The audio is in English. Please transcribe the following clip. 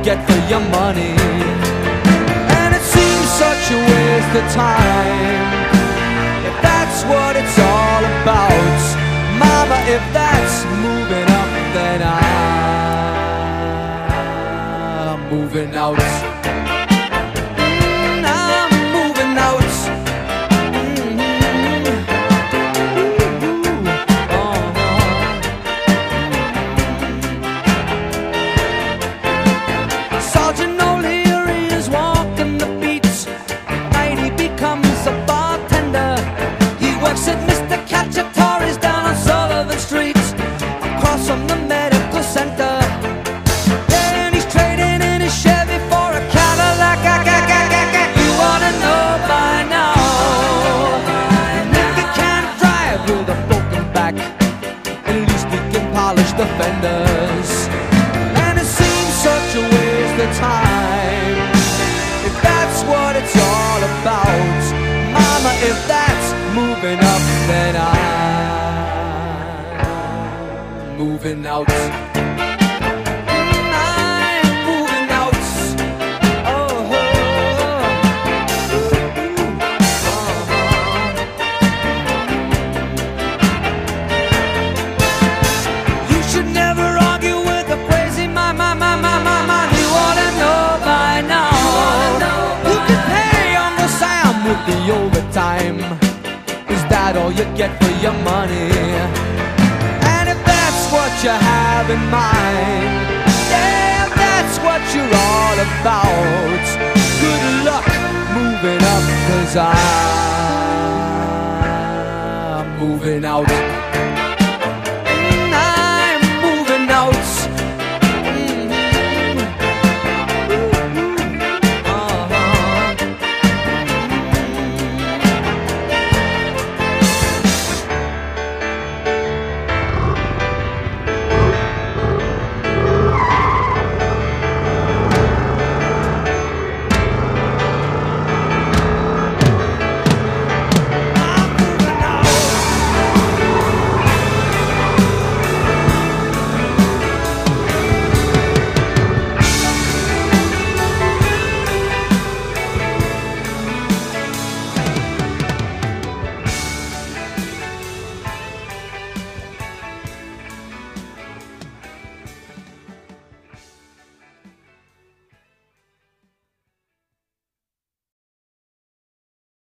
get for your money. And it seems such a waste of time, if that's what it's all about. Mama, if that's moving up, then I'm moving out. I'm moving out. Sergeant O'Leary is walking the beats. Night he becomes a bartender. He works at Mr. Cacciatore's down on Sullivan Street, across from the medical center. Yeah, and he's trading in his Chevy for a Cadillac. You wanna know by now, if he can't drive with a broken back, at least he can polish the fenders. And it seems such a waste of time, if that's what it's all about. Mama, if that's moving up, then I'm moving out. I'm moving out. Oh, you should never argue with a crazy man. You ought to know by now. You can pay Uncle Sam with the overtime. Is that all you get for your money? And if that's what you have in mind, yeah, if that's what you're all about, good luck moving up, 'cause I'm moving out.